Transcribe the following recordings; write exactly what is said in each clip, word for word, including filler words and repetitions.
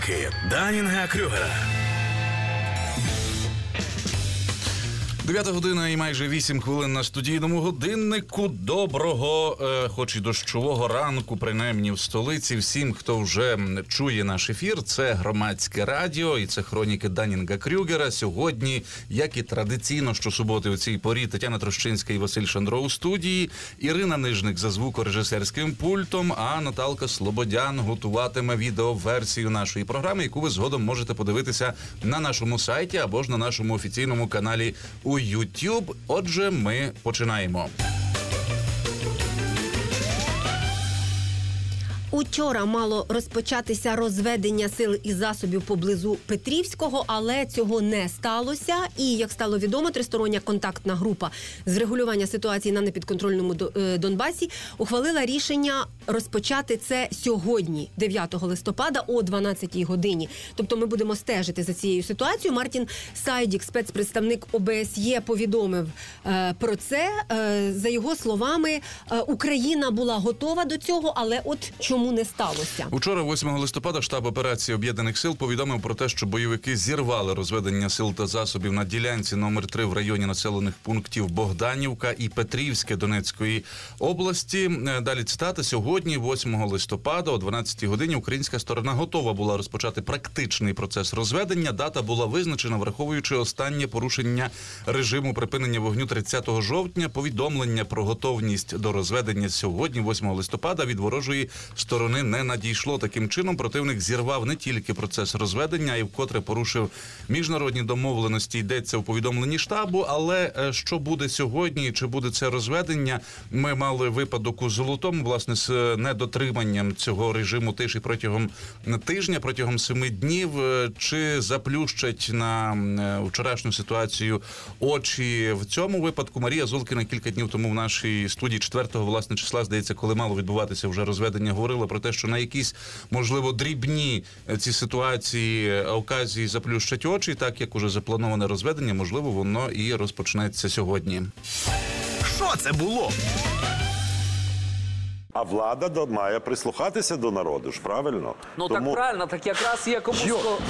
Ранки Даннінга-Крюгера. Дев'ята година і майже вісім хвилин на студійному годиннику. Доброго, е, хоч і дощового ранку, принаймні в столиці. Всім, хто вже чує наш ефір, це Громадське радіо і це хроніки Даннінга-Крюгера. Сьогодні, як і традиційно, щосуботи у цій порі, Тетяна Трощинська і Василь Шандро у студії, Ірина Нижник за звукорежисерським пультом, а Наталка Слободян готуватиме відеоверсію нашої програми, яку ви згодом можете подивитися на нашому сайті або ж на нашому офіційному каналі у YouTube. Отже, ми починаємо. Учора мало розпочатися розведення сил і засобів поблизу Петрівського, але цього не сталося. І, як стало відомо, тристороння контактна група з регулювання ситуації на непідконтрольному Донбасі ухвалила рішення розпочати це сьогодні, дев'ятого листопада, о дванадцятій годині. Тобто ми будемо стежити за цією ситуацією. Мартін Сайдік, спецпредставник О Б С Є, повідомив е, про це. Е, за його словами, е, Україна була готова до цього, але от чому не сталося? Учора, восьмого листопада, штаб операції Об'єднаних сил повідомив про те, що бойовики зірвали розведення сил та засобів на ділянці номер три в районі населених пунктів Богданівка і Петрівське Донецької області. Далі цитата. Сьогодні, восьмого листопада, о дванадцятій годині, українська сторона готова була розпочати практичний процес розведення. Дата була визначена, враховуючи останнє порушення режиму припинення вогню тридцятого жовтня. Повідомлення про готовність до розведення сьогодні, восьмого листопада, від ворожої сторони не надійшло. Таким чином, противник зірвав не тільки процес розведення, а й вкотре порушив міжнародні домовленості. Йдеться у повідомленні штабу. Але що буде сьогодні, чи буде це розведення? Ми мали випадок у Золотому, власне, з недотриманням цього режиму тиші протягом тижня, протягом семи днів. Чи заплющать на вчорашню ситуацію очі в цьому випадку? Марія Золкіна кілька днів тому в нашій студії четвертого, власне, числа, здається, коли мало відбуватися вже розведення, говорила про те, що на якісь, можливо, дрібні ці ситуації, оказії заплющать очі, так як уже заплановане розведення, можливо, воно і розпочнеться сьогодні. Що це було? А влада до- має прислухатися до народу ж, правильно? Ну Тому... так правильно, так якраз є кому Йо. ско-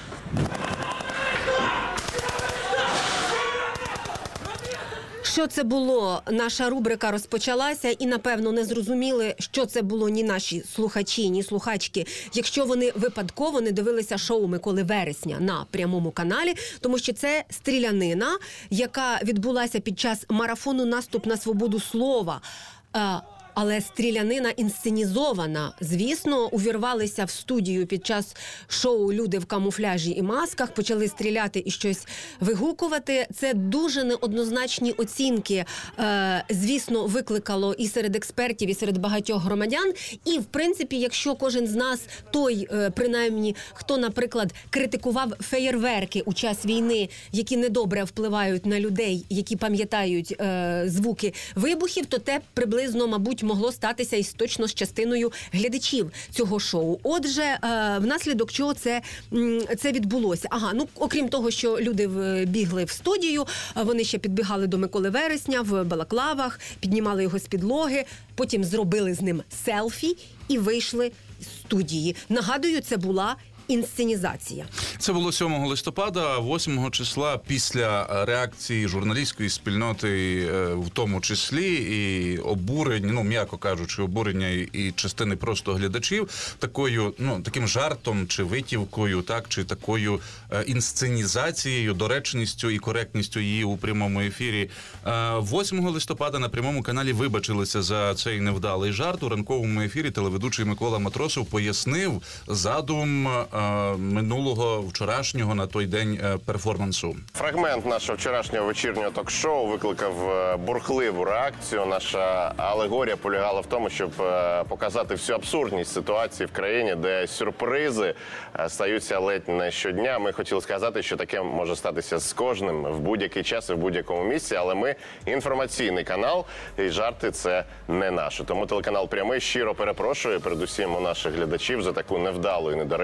Що це було? Наша рубрика розпочалася і, напевно, не зрозуміли, що це було ні наші слухачі, ні слухачки, якщо вони випадково не дивилися шоу Миколи Вересня на прямому каналі, тому що це стрілянина, яка відбулася під час марафону «Наступ на свободу слова». Е, Але стрілянина інсценізована. Звісно, увірвалися в студію під час шоу люди в камуфляжі і масках, почали стріляти і щось вигукувати. Це дуже неоднозначні оцінки, е, звісно, викликало і серед експертів, і серед багатьох громадян. І, в принципі, якщо кожен з нас, той, е, принаймні, хто, наприклад, критикував феєрверки у час війни, які недобре впливають на людей, які пам'ятають е, звуки вибухів, то те приблизно, мабуть, могло статися із точно з частиною глядачів цього шоу. Отже, е, внаслідок чого це, м, це відбулося? Ага, ну, окрім того, що люди в- бігли в студію, е, вони ще підбігали до Миколи Вересня в балаклавах, піднімали його з підлоги, потім зробили з ним селфі і вийшли з студії. Нагадую, це була інсценізація. Це було сьомого листопада, восьмого числа, після реакції журналістської спільноти, е, в тому числі, і обурення, ну, м'яко кажучи, обурення і, і частини просто глядачів, такою, ну, таким жартом чи витівкою, так, чи такою е, інсценізацією, доречністю і коректністю її у прямому ефірі. Е, восьмого листопада на прямому каналі вибачилися за цей невдалий жарт. У ранковому ефірі телеведучий Микола Матросов пояснив задум е, минулого, вчорашнього на той день е, перформансу. Фрагмент нашого вчорашнього вечірнього ток-шоу викликав е, бурхливу реакцію. Наша алегорія полягала в тому, щоб е, показати всю абсурдність ситуації в країні, де сюрпризи е, стаються ледь не щодня. Ми хотіли сказати, що таке може статися з кожним в будь-який час і в будь-якому місці, але ми інформаційний канал, і жарти – це не наше. Тому телеканал «Прямий» щиро перепрошує передусім у наших глядачів за таку невдалу і недоречну ударну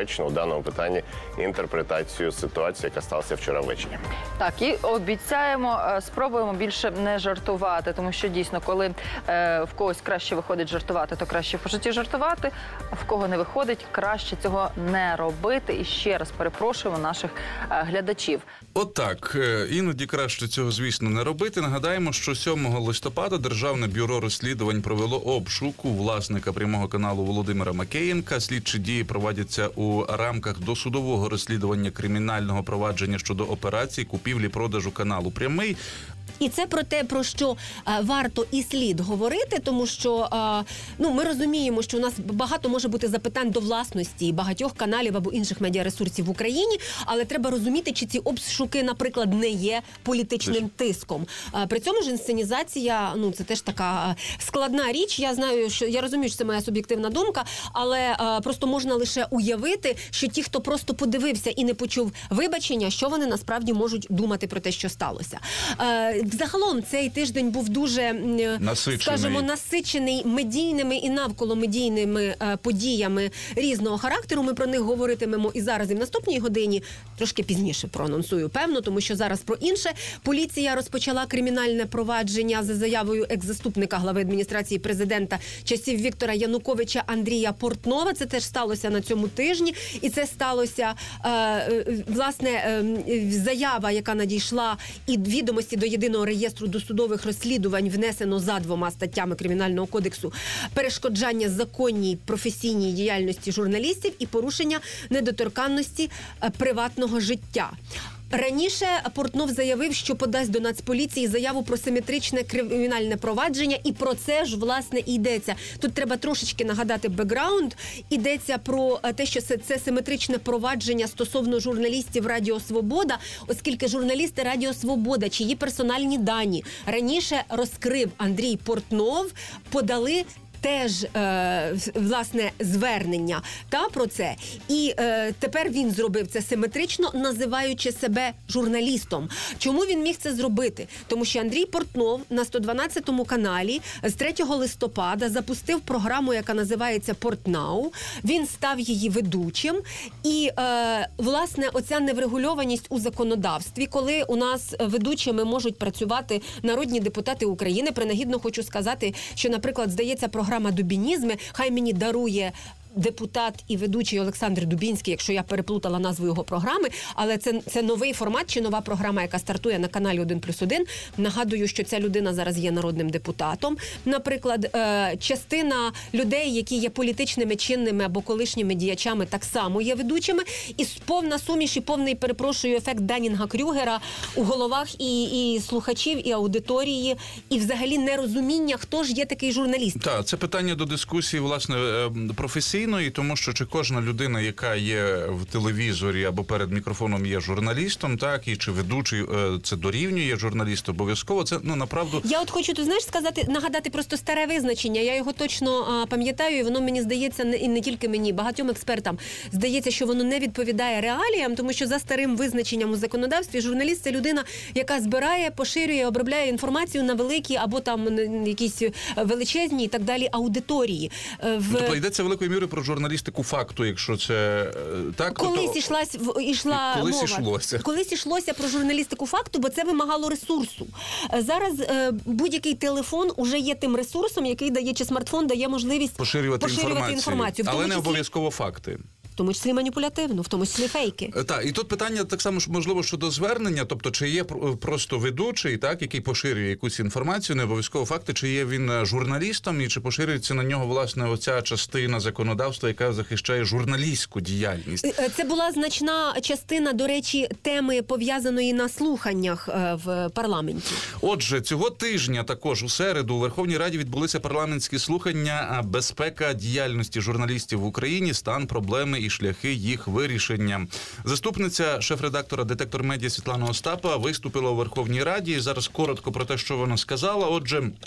даному питанні інтерпретацію ситуації, яка сталася вчора ввечері. Так, і обіцяємо, е, спробуємо більше не жартувати, тому що дійсно, коли е, в когось краще виходить жартувати, то краще по житті жартувати, а в кого не виходить, краще цього не робити. І ще раз перепрошуємо наших е, глядачів. Отак, е, іноді краще цього, звісно, не робити. Нагадаємо, що сьомого листопада Державне бюро розслідувань провело обшук у власника прямого каналу Володимира Макеєнка. Слідчі дії проводяться у рамках досудового розслідування кримінального провадження щодо операцій купівлі-продажу каналу «Прямий». І це про те, про що а, варто і слід говорити, тому що а, ну, ми розуміємо, що у нас багато може бути запитань до власності багатьох каналів або інших медіаресурсів в Україні, але треба розуміти, чи ці обшуки, наприклад, не є політичним тиском. А, при цьому ж інсценізація, ну, це теж така а, складна річ. Я знаю, що я розумію, що це моя суб'єктивна думка, але а, просто можна лише уявити, що ті, хто просто подивився і не почув вибачення, що вони насправді можуть думати про те, що сталося. А, Загалом цей тиждень був дуже, насичений. скажімо, насичений медійними і навколомедійними е, подіями різного характеру. Ми про них говоритимемо і зараз, і в наступній годині. Трошки пізніше проанонсую, певно, тому що зараз про інше. Поліція розпочала кримінальне провадження за заявою екс-заступника глави адміністрації президента часів Віктора Януковича Андрія Портнова. Це теж сталося на цьому тижні. І це сталося, е, е, власне, е, заява, яка надійшла, і відомості до єдиного реєстру досудових розслідувань внесено за двома статтями Кримінального кодексу: перешкоджання законній професійній діяльності журналістів і порушення недоторканності е, приватного життя. Раніше Портнов заявив, що подасть до Нацполіції заяву про симетричне кримінальне провадження, і про це ж, власне, і йдеться. Тут треба трошечки нагадати бекграунд. Йдеться про те, що це, це симетричне провадження стосовно журналістів Радіо Свобода, оскільки журналісти Радіо Свобода, чиї персональні дані раніше розкрив Андрій Портнов, подали теж, е, власне, звернення та про це. І е, тепер він зробив це симетрично, називаючи себе журналістом. Чому він міг це зробити? Тому що Андрій Портнов на сто дванадцятому каналі з третього листопада запустив програму, яка називається «Портнау». Він став її ведучим. І, е, власне, оця неврегульованість у законодавстві, коли у нас ведучими можуть працювати народні депутати України. Принагідно хочу сказати, що, наприклад, здається, програма Програма «Дубінізми», хай мені дарує депутат і ведучий Олександр Дубінський, якщо я переплутала назву його програми, але це, це новий формат чи нова програма, яка стартує на каналі один плюс один. Нагадую, що ця людина зараз є народним депутатом. Наприклад, е, частина людей, які є політичними чинними або колишніми діячами, так само є ведучими. І повна суміш і повний, перепрошую, ефект Данінга-Крюгера у головах і, і слухачів, і аудиторії, і взагалі нерозуміння, хто ж є такий журналіст. Так, це питання до дискусії, власне, професійної, тому що чи кожна людина, яка є в телевізорі або перед мікрофоном, є журналістом, так, і чи ведучий це дорівнює журналісту обов'язково, це, ну, направду... Я от хочу, ти знаєш, сказати, нагадати просто старе визначення, я його точно а, пам'ятаю, і воно, мені здається, не, і не тільки мені, багатьом експертам здається, що воно не відповідає реаліям, тому що за старим визначенням у законодавстві журналіст – це людина, яка збирає, поширює, обробляє інформацію на великі або там якісь величезні і так далі аудиторії. В... Тобто йдеться великою мірою про журналістику факту, якщо це так. Колись то... ішлась, ішла Колись мова. ішлося. Колись ішлося про журналістику факту, бо це вимагало ресурсу. Зараз е, будь-який телефон уже є тим ресурсом, який дає, чи смартфон дає можливість поширювати, поширювати інформацію. Але не числі... обов'язково факти. В тому числі маніпулятивну, в тому числі фейки. Так, і тут питання так само, можливо, щодо звернення, тобто, чи є просто ведучий, так, який поширює якусь інформацію, не обов'язково факти, чи є він журналістом, і чи поширюється на нього, власне, оця частина законодавства, яка захищає журналістську діяльність. Це була значна частина, до речі, теми, пов'язаної на слуханнях в парламенті. Отже, цього тижня також у середу у Верховній Раді відбулися парламентські слухання «Безпека діяльності журналістів в Україні. Стан, проблеми і шляхи їх вирішення». Заступниця шеф-редактора «Детектор Медіа» Світлана Остапова виступила у Верховній Раді. І зараз коротко про те, що вона сказала. Отже,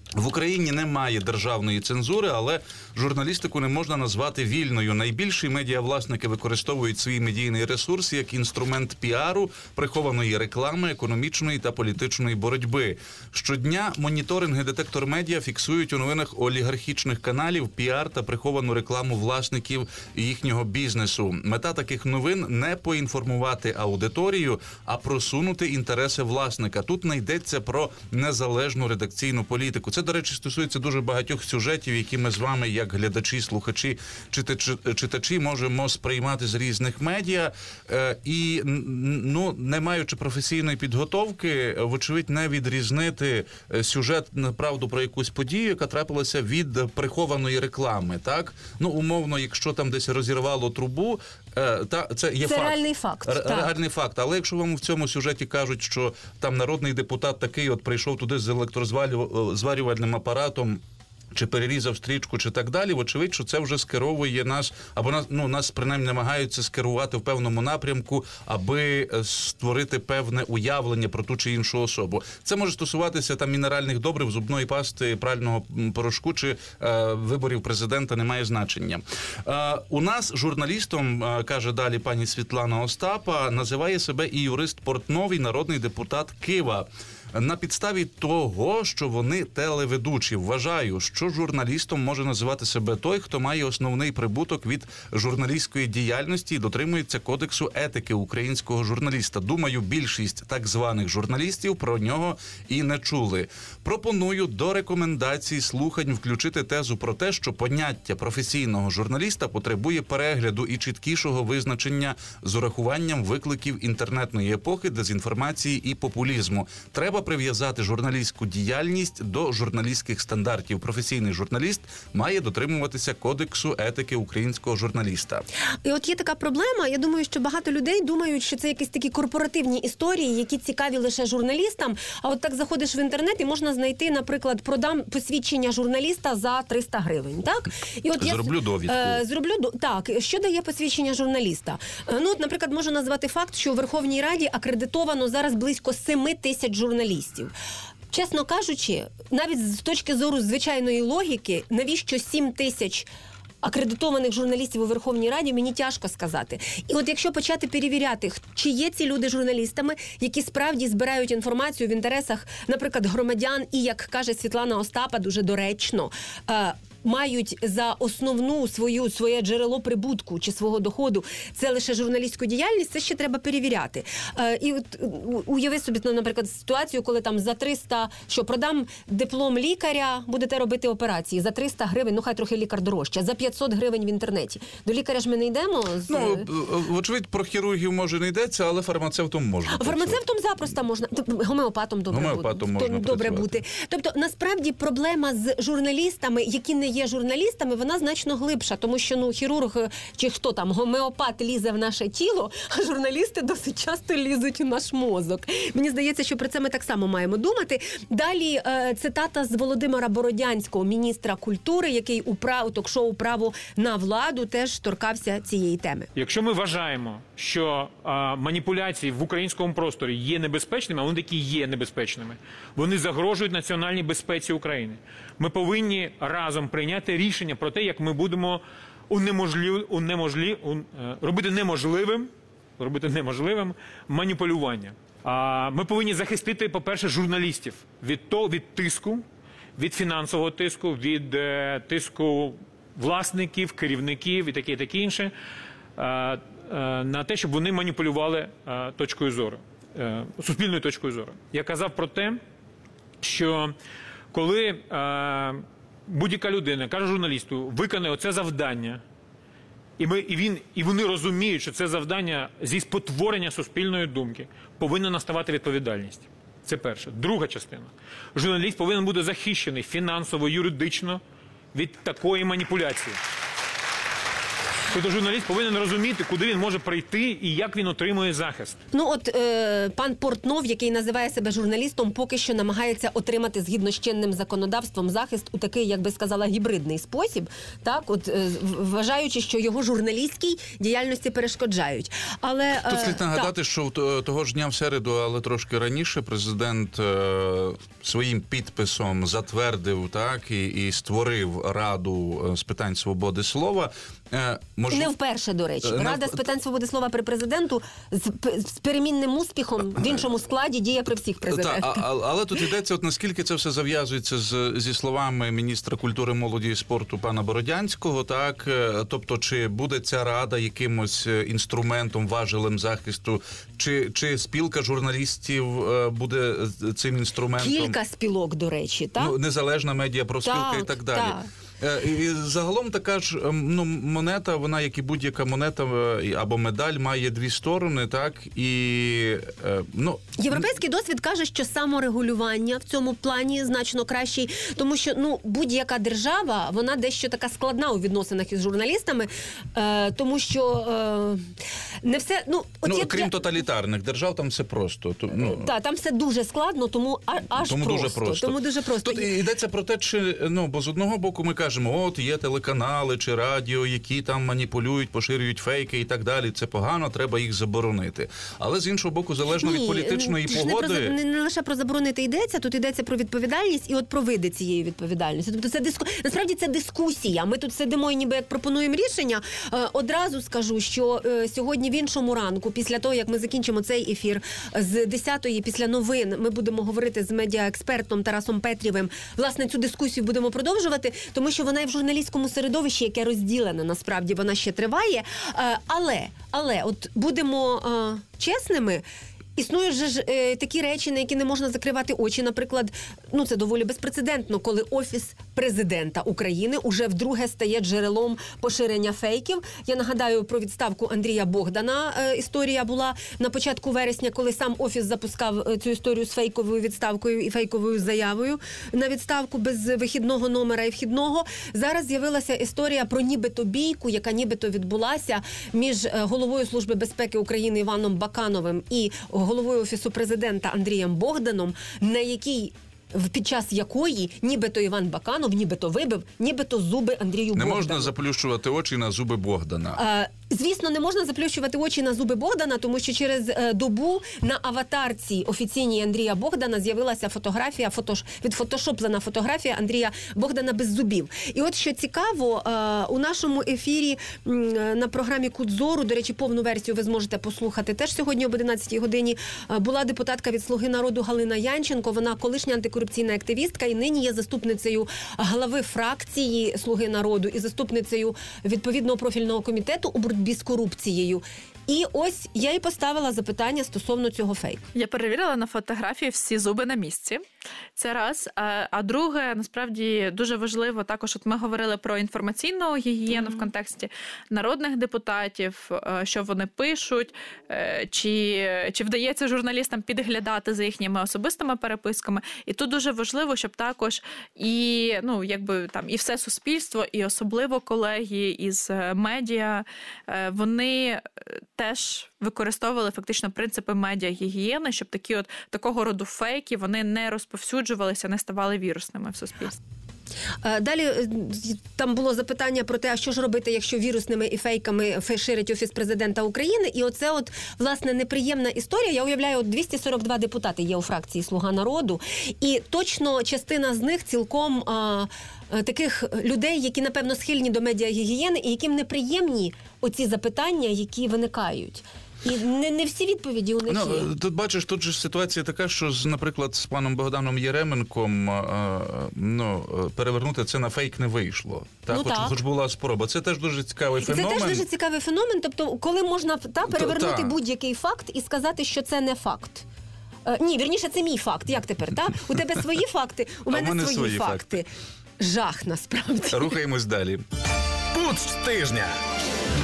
В Україні немає державної цензури, але журналістику не можна назвати вільною. Найбільші медіавласники використовують свій медійний ресурс як інструмент піару, прихованої реклами, економічної та політичної боротьби. Щодня моніторинги «Детектор Медіа» фіксують у новинах олігархічних каналів піар та приховану рекламу власників їхнього бізнесу. Мета таких новин – не поінформувати аудиторію, а просунути інтереси власника. Тут не йдеться про незалежну редакційну політику. Це, до речі, стосується дуже багатьох сюжетів, які ми з вами, як глядачі, слухачі, читачі, читачі можемо сприймати з різних медіа. Е, і, ну, не маючи професійної підготовки, вочевидь, не відрізнити сюжет, правду про якусь подію, яка трапилася від прихованої реклами, так? Ну, умовно, якщо там десь розірвало трубу, е, та, це є це факт. реальний факт. Ре- так. Реальний факт. Але якщо вам в цьому сюжеті кажуть, що там народний депутат такий от прийшов туди з електрозварювальним апаратом, чи перерізав стрічку, чи так далі, вочевидь, що це вже скеровує нас, або нас, ну, нас принаймні намагаються скерувати в певному напрямку, аби створити певне уявлення про ту чи іншу особу. Це може стосуватися там мінеральних добрив, зубної пасти, прального порошку, чи е, виборів президента, не має значення. Е, у нас журналістом, е, каже далі пані Світлана Остапа, називає себе і юрист Портновий, народний депутат Кива. На підставі того, що вони телеведучі. Вважаю, що журналістом може називати себе той, хто має основний прибуток від журналістської діяльності і дотримується кодексу етики українського журналіста. Думаю, більшість так званих журналістів про нього і не чули. Пропоную до рекомендацій слухань включити тезу про те, що поняття професійного журналіста потребує перегляду і чіткішого визначення з урахуванням викликів інтернетної епохи, дезінформації і популізму. Треба прив'язати журналістську діяльність до журналістських стандартів. Професійний журналіст має дотримуватися кодексу етики українського журналіста. І от є така проблема, я думаю, що багато людей думають, що це якісь такі корпоративні історії, які цікаві лише журналістам, а от так заходиш в інтернет і можна знайти, наприклад, продам посвідчення журналіста за триста гривень, так? І от Зроблю я, довідку. Е, зроблю, до- так, що дає посвідчення журналіста? Е, ну, от, наприклад, можу назвати факт, що у Верховній Раді акредитовано зараз близько семи тисяч журналістів. Чесно кажучи, навіть з точки зору звичайної логіки, навіщо сім тисяч акредитованих журналістів у Верховній Раді, мені тяжко сказати. І от якщо почати перевіряти, чи є ці люди журналістами, які справді збирають інформацію в інтересах, наприклад, громадян, і, як каже Світлана Остапа, дуже доречно, е, мають за основну свою своє джерело прибутку чи свого доходу це лише журналістську діяльність, це ще треба перевіряти. Е, і от у- уяви собі, ну, наприклад, ситуацію, коли там за триста, що продам диплом лікаря, будете робити операції за триста гривень, ну хай трохи лікар дорожче, за п'ятсот гривень в інтернеті. До лікаря ж ми не йдемо. З... Ну, вочевидь, про хірургів може не йдеться, але фармацевтом можна. Фармацевтом запросто можна, тобто гомеопатом добре, Гомеопатом бути. можна добре працювати. бути. Тобто, насправді, проблема з журналістами, які не є журналістами, вона значно глибша, тому що, ну, хірург чи хто там, гомеопат лізе в наше тіло, а журналісти досить часто лізуть у наш мозок. Мені здається, що про це ми так само маємо думати. Далі е, цитата з Володимира Бородянського, міністра культури, який у прав... ток-шоу «Право на владу» теж торкався цієї теми. Якщо ми вважаємо, що а, маніпуляції в українському просторі є небезпечними, а вони такі є небезпечними, вони загрожують національній безпеці України. Ми повинні разом прийняти рішення про те, як ми будемо унеможлів, унеможлі, un, е, робити неможливим, робити неможливим маніпулювання. А, ми повинні захистити, по-перше, журналістів від того, від тиску, від фінансового тиску, від е, тиску власників, керівників і таке, і таке інше, е, е, на те, щоб вони маніпулювали е, точкою зору, е, суспільною точкою зору. Я казав про те, що коли е, будь-яка людина каже журналісту, виконає оце завдання, і, ми, і, він, і вони розуміють, що це завдання зі спотворення суспільної думки, повинна наставати відповідальність. Це перше. Друга частина. Журналіст повинен бути захищений фінансово, юридично від такої маніпуляції. Тобто журналіст повинен розуміти, куди він може прийти і як він отримує захист. Ну от е, пан Портнов, який називає себе журналістом, поки що намагається отримати згідно з чинним законодавством захист у такий, як би сказала, гібридний спосіб, так, от е, вважаючи, що його журналістській діяльності перешкоджають. Але Тут е, слід нагадати, що того ж дня в середу, але трошки раніше, президент е, своїм підписом затвердив, так, і, і створив Раду з питань свободи слова. Е, мож... Не вперше, до речі. Не Рада в- з питань свободи слова при президенту з, п- з перемінним успіхом в іншому складі діє при всіх президентах. Та, а, а- але тут йдеться, от наскільки це все зав'язується з, зі словами міністра культури, молоді і спорту пана Бородянського, так? Е, Тобто, чи буде ця рада якимось е, інструментом, важелем захисту, чи, чи спілка журналістів е, буде е, цим інструментом? Кілька спілок, до речі, так? Ну, незалежна медіапроспілка Так, і так далі. так. Е, І загалом така ж ем, ну, монета, вона, як і будь-яка монета е, або медаль, має дві сторони, так? І, е, ну, Європейський досвід каже, що саморегулювання в цьому плані значно кращий, тому що ну будь-яка держава, вона дещо така складна у відносинах із журналістами, е, тому що е, не все, ну, от ну я- крім я- тоталітарних держав, там все просто. То, ну, Та, там все дуже складно, тому а- аж Тому просто, дуже просто. Тому дуже просто. Тут йдеться про те, чи ну бо з одного боку ми кажемо, от є телеканали чи радіо, які там маніпулюють, поширюють фейки і так далі. Це погано, треба їх заборонити. Але з іншого боку, залежно від політичної ж не, про, погоди. за- не, не лише про заборонити йдеться, тут йдеться про відповідальність і от про види цієї відповідальності. Тобто це диску... насправді це дискусія. Ми тут сидимо і ніби як пропонуємо рішення. Е, одразу скажу, що е, сьогодні в іншому ранку, після того, як ми закінчимо цей ефір, з десятої після новин ми будемо говорити з медіаекспертом Тарасом Петрівим. Власне, цю дискусію будемо продовжувати, тому що вона і в журналістському середовищі, яке розділене, насправді вона ще триває. Е, але, але, от будемо е, чесними. Існують же ж е, такі речі, на які не можна закривати очі. Наприклад, ну це доволі безпрецедентно, коли Офіс президента України уже вдруге стає джерелом поширення фейків. Я нагадаю про відставку Андрія Богдана. Е, історія була на початку вересня, коли сам Офіс запускав е, цю історію з фейковою відставкою і фейковою заявою на відставку без вихідного номера і вхідного. Зараз з'явилася історія про нібито бійку, яка нібито відбулася між е, головою Служби безпеки України Іваном Бакановим і головою Офісу президента Андрієм Богданом, на якій в- під час якої нібито Іван Баканов, нібито вибив, нібито зуби Андрію Не Богдану. можна заплющувати очі на зуби Богдана. Е, Звісно, не можна заплющувати очі на зуби Богдана, тому що через е, добу на аватарці офіційній Андрія Богдана з'явилася фотографія, фотош... відфотошоплена фотографія Андрія Богдана без зубів. І от що цікаво, е, у нашому ефірі м, е, на програмі «Кутзору», до речі, повну версію ви зможете послухати теж сьогодні об одинадцятій годині, е, була депутатка від «Слуги народу» Галина Янченко. Вона колишня антикорупційна активістка і нині є заступницею глави фракції «Слуги народу» і заступницею відповідного профільного комітету у боротьбі з корупцією. І ось я їй поставила запитання стосовно цього фейку. Я перевірила на фотографії всі зуби на місці. Це раз. А, а друге, насправді, дуже важливо також, от ми говорили про інформаційну гігієну mm-hmm. в контексті народних депутатів, що вони пишуть, чи, чи вдається журналістам підглядати за їхніми особистими переписками. І тут дуже важливо, щоб також і, ну, якби, там, і все суспільство, і особливо колеги із медіа, вони теж використовували фактично принципи медіагігієни, щоб такі от такого роду фейки, вони не розповсюджувалися, не ставали вірусними в суспільстві. Далі там було запитання про те, а що ж робити, якщо вірусними і фейками ширить Офіс президента України. І оце от, власне, неприємна історія. Я уявляю, от двісті сорок два депутати є у фракції «Слуга народу». І точно частина з них цілком а, таких людей, які, напевно, схильні до медіагігієни і яким неприємні оці запитання, які виникають. І не, не всі відповіді у них Ну, є. тут бачиш, тут же ситуація така, що, з, наприклад, з паном Богданом Єременком е, ну, перевернути це на фейк не вийшло. Так? Ну, хоч, так. хоч була спроба. Це теж дуже цікавий Це феномен. теж дуже цікавий феномен. Тобто, коли можна та, перевернути та. будь-який факт і сказати, що це не факт. Е, ні, вірніше, це мій факт. Як тепер? Та? У тебе свої факти, у А мене, в мене свої, свої факти. факти. Жах, насправді. Рухаємось далі. Путч тижня.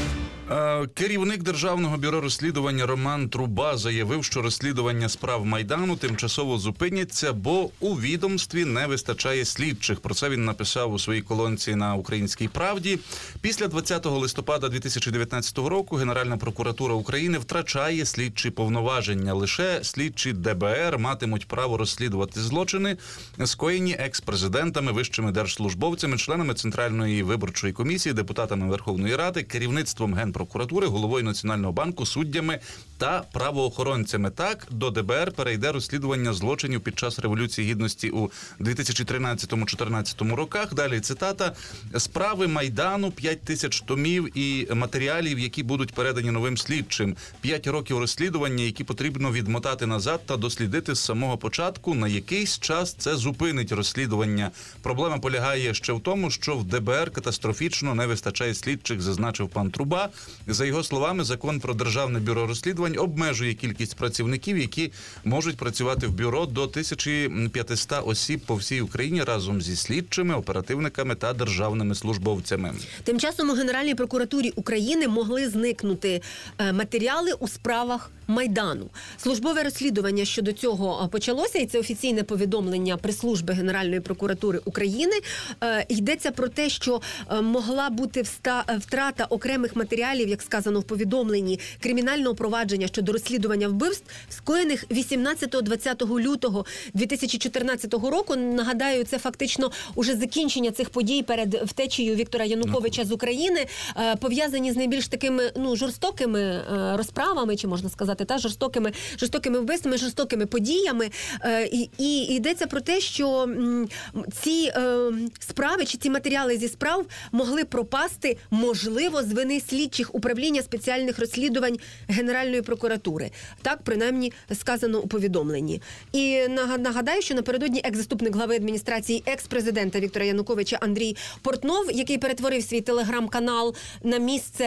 Е, Керівник Державного бюро розслідування Роман Труба заявив, що розслідування справ Майдану тимчасово зупиняться, бо у відомстві не вистачає слідчих. Про це він написав у своїй колонці на «Українській правді». Після двадцятого листопада дві тисячі дев'ятнадцятого року Генеральна прокуратура України втрачає слідчі повноваження. Лише слідчі Де Бе Ер матимуть право розслідувати злочини, скоєні екс-президентами, вищими держслужбовцями, членами Центральної виборчої комісії, депутатами Верховної Ради, керівництвом Генпрокуратури, головою Національного банку, суддями та правоохоронцями. Так, до Де Бе Ер перейде розслідування злочинів під час Революції Гідності у дві тисячі тринадцятому-чотирнадцятому роках. Далі цитата. «Справи Майдану, п'ять тисяч томів і матеріалів, які будуть передані новим слідчим. П'ять років розслідування, які потрібно відмотати назад та дослідити з самого початку. На якийсь час це зупинить розслідування. Проблема полягає ще в тому, що в Де Бе Ер катастрофічно не вистачає слідчих», зазначив пан Труба. За його словами, закон про Державне бюро розслідувань обмежує кількість працівників, які можуть працювати в бюро до тисячі п'ятисот осіб по всій Україні разом зі слідчими, оперативниками та державними службовцями. Тим часом у Генеральній прокуратурі України могли зникнути е, матеріали у справах Майдану. Службове розслідування щодо цього почалося, і це офіційне повідомлення прес-служби Генеральної прокуратури України. Е, йдеться про те, що е, могла бути вста, втрата окремих матеріалів, як сказано в повідомленні, кримінального провадження щодо розслідування вбивств, скоєних вісімнадцятого-двадцятого лютого дві тисячі чотирнадцятого року. Нагадаю, це фактично уже закінчення цих подій перед втечею Віктора Януковича з України, е, пов'язані з найбільш такими, ну, жорстокими е, розправами, чи можна сказати, та жорстокими, жорстокими вбивствами, жорстокими подіями. Е, і, і йдеться про те, що м, ці е, справи, чи ці матеріали зі справ могли пропасти, можливо, з вини слідчих управління спеціальних розслідувань Генеральної прокуратури. Так, принаймні, сказано у повідомленні. І нагадаю, що напередодні екс-заступник глави адміністрації екс-президента Віктора Януковича Андрій Портнов, який перетворив свій телеграм-канал на місце...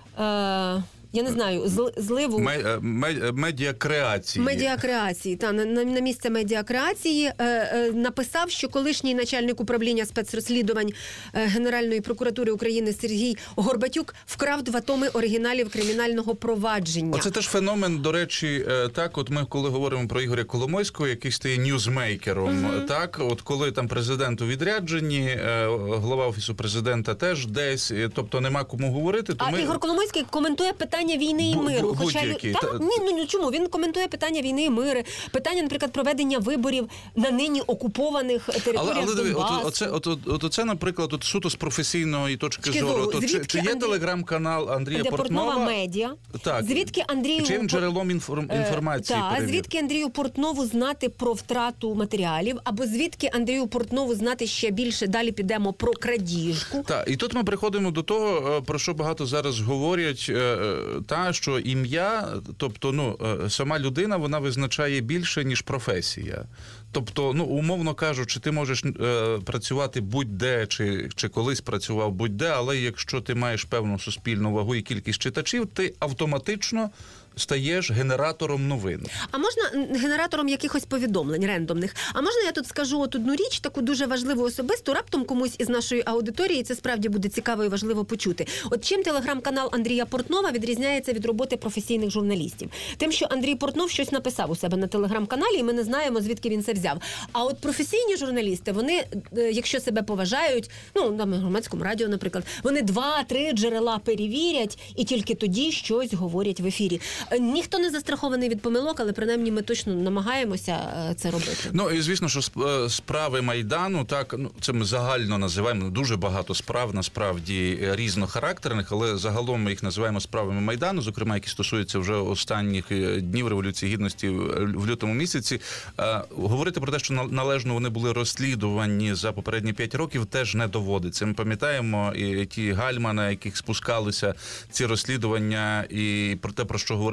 Е- Я не знаю, зливу... Ме- ме- медіакреації. Медіакреації, та, на, на місце медіакреації е, е, написав, що колишній начальник управління спецрозслідувань е, Генеральної прокуратури України Сергій Горбатюк вкрав два томи оригіналів кримінального провадження. Оце теж феномен, до речі, е, так, от ми коли говоримо про Ігоря Коломойського, який стає ньюзмейкером, mm-hmm. так, от коли там президент у відрядженні, е, глава Офісу президента теж десь, е, тобто нема кому говорити, то а ми... Ігор Коломойський коментує питання війни і миру. Бу- Хоча будь-які. та, Та- ні, ну, ну чому? Він коментує питання війни і миру, питання, наприклад, проведення виборів на нині окупованих територіях Але, але диви, Донбасу. от, оце, от, от, от оце, наприклад, от суто з професійної точки Точки зору. зору. То, чи, Звідки чи є Андрій- телеграм-канал Андрія Де Портнова? Портнова медіа. Так. Звідки Андрію... Чи він джерелом інформ... Е, інформації? Так, перевір? звідки Андрію Портнову знати про втрату матеріалів, або звідки Андрію Портнову знати ще більше, далі підемо про крадіжку. Так, і тут ми приходимо до того, про що багато зараз говорять, та, що ім'я, тобто, ну, сама людина, вона визначає більше, ніж професія. Тобто, ну, умовно кажучи, ти можеш е, працювати будь-де, чи, чи колись працював будь-де, але якщо ти маєш певну суспільну вагу і кількість читачів, ти автоматично стаєш генератором новин. А можна генератором якихось повідомлень рендомних? А можна я тут скажу от одну річ, таку дуже важливу особисту, раптом комусь із нашої аудиторії це справді буде цікаво і важливо почути. От чим телеграм-канал Андрія Портнова відрізняється від роботи професійних журналістів? Тим, що Андрій Портнов щось написав у себе на телеграм-каналі, і ми не знаємо, звідки він це взяв. А от професійні журналісти, вони, якщо себе поважають, ну, на громадському радіо, наприклад, вони два-три джерела перевірять і тільки тоді щось говорять в ефірі. Ніхто не застрахований від помилок, але принаймні ми точно намагаємося це робити. Ну і звісно, що справи Майдану, так, ну це ми загально називаємо, дуже багато справ насправді різнохарактерних, але загалом ми їх називаємо справами Майдану, зокрема, які стосуються вже останніх днів Революції Гідності в лютому місяці. Говорити про те, що належно вони були розслідувані за попередні п'ять років, теж не доводиться. Ми пам'ятаємо і ті гальма, на яких спускалися ці розслідування, і про те, про що говорив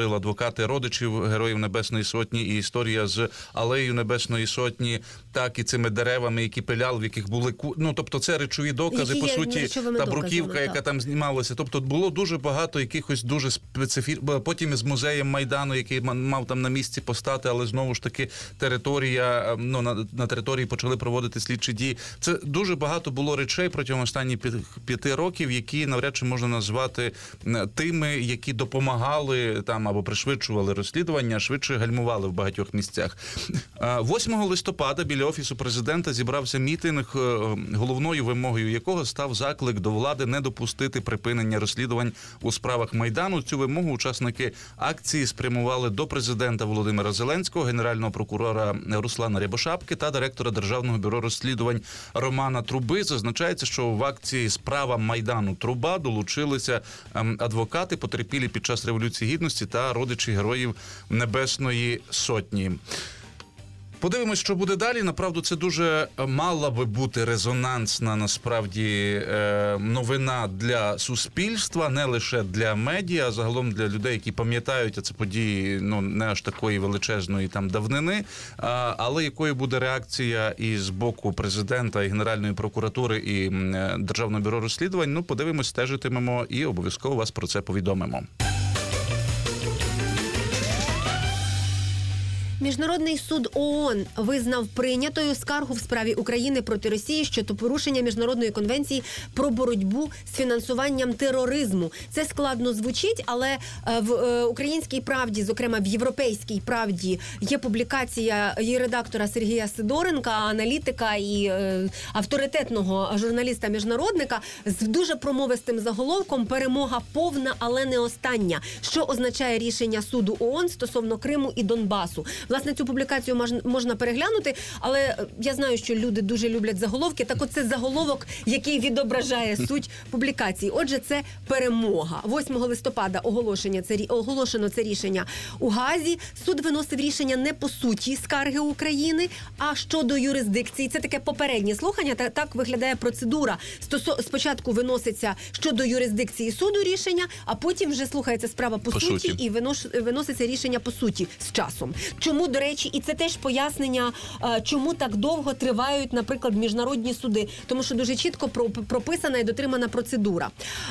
говорили адвокати родичів Героїв Небесної Сотні, і історія з алеєю Небесної Сотні, так і цими деревами, які пиляли, в яких були ку... ну, тобто це речові докази, Які по є суті, речовими та доказами, бруківка, так. яка там знімалася. Тобто було дуже багато якихось дуже специфічних, потім з музеєм Майдану, який мав там на місці постати, але знову ж таки територія, ну, на, на території почали проводити слідчі дії. Це дуже багато було речей протягом останніх п'яти років, які навряд чи можна назвати тими, які допомагали там або пришвидшували розслідування, а швидше гальмували в багатьох місцях. восьмого листопада біля Офісу Президента зібрався мітинг, головною вимогою якого став заклик до влади не допустити припинення розслідувань у справах Майдану. Цю вимогу учасники акції спрямували до президента Володимира Зеленського, генерального прокурора Руслана Рябошапки та директора Державного бюро розслідувань Романа Труби. Зазначається, що в акції «Справа Майдану Труба» долучилися адвокати, потерпілі під час Революції Гідності та родичі Героїв Небесної Сотні. Подивимось, що буде далі. Направду, це дуже мала би бути резонансна, насправді, новина для суспільства, не лише для медіа, а загалом для людей, які пам'ятають, а це події, ну, не аж такої величезної там давнини, але якою буде реакція і з боку президента, і Генеральної прокуратури, і Державного бюро розслідувань, ну, подивимось, стежитимемо і обов'язково вас про це повідомимо. Міжнародний суд ООН визнав прийнятою скаргу в справі України проти Росії щодо порушення Міжнародної конвенції про боротьбу з фінансуванням тероризму. Це складно звучить, але в «Українській правді», зокрема в «Європейській правді», є публікація її редактора Сергія Сидоренка, аналітика і авторитетного журналіста-міжнародника з дуже промовистим заголовком «Перемога повна, але не остання», що означає рішення суду ООН стосовно Криму і Донбасу. Власне, цю публікацію можна переглянути, але я знаю, що люди дуже люблять заголовки. Так от це заголовок, який відображає суть публікації. Отже, це перемога. восьмого листопада оголошення це, оголошено це рішення у Гаазі. Суд виносив рішення не по суті скарги України, а щодо юрисдикції. Це таке попереднє слухання, та так виглядає процедура. Стосо... Спочатку виноситься щодо юрисдикції суду рішення, а потім вже слухається справа по, по суті, суті і винос... виноситься рішення по суті з часом. Чому, до речі, і це теж пояснення, чому так довго тривають, наприклад, міжнародні суди. Тому що дуже чітко прописана і дотримана процедура.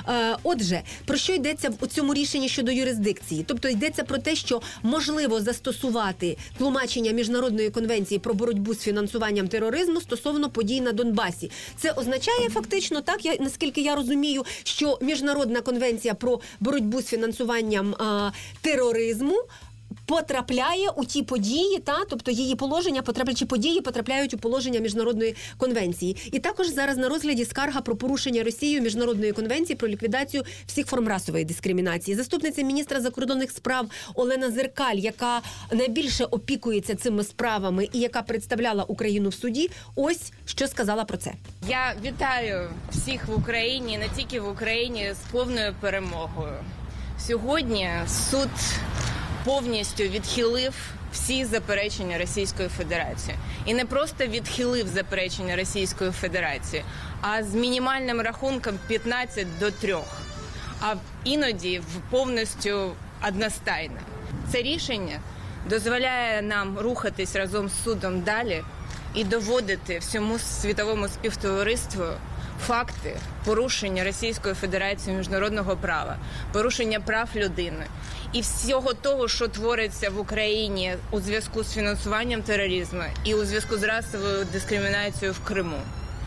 Отже, про що йдеться в цьому рішенні щодо юрисдикції? Тобто йдеться про те, що можливо застосувати тлумачення Міжнародної конвенції про боротьбу з фінансуванням тероризму стосовно подій на Донбасі. Це означає фактично, так, я, наскільки я розумію, що Міжнародна конвенція про боротьбу з фінансуванням а, тероризму потрапляє у ті події, та, тобто її положення, потраплячі події потрапляють у положення Міжнародної конвенції. І також зараз на розгляді скарга про порушення Росією Міжнародної конвенції про ліквідацію всіх форм расової дискримінації. Заступниця міністра закордонних справ Олена Зеркаль, яка найбільше опікується цими справами і яка представляла Україну в суді, ось що сказала про це. Я вітаю всіх в Україні, не тільки в Україні, з повною перемогою. Сьогодні суд повністю відхилив всі заперечення Російської Федерації. І не просто відхилив заперечення Російської Федерації, а з мінімальним рахунком п'ятнадцять до трьох. А іноді в повністю одностайно. Це рішення дозволяє нам рухатись разом з судом далі і доводити всьому світовому співтовариству факти порушення Російської Федерації міжнародного права, порушення прав людини і всього того, що твориться в Україні у зв'язку з фінансуванням тероризму і у зв'язку з расовою дискримінацією в Криму.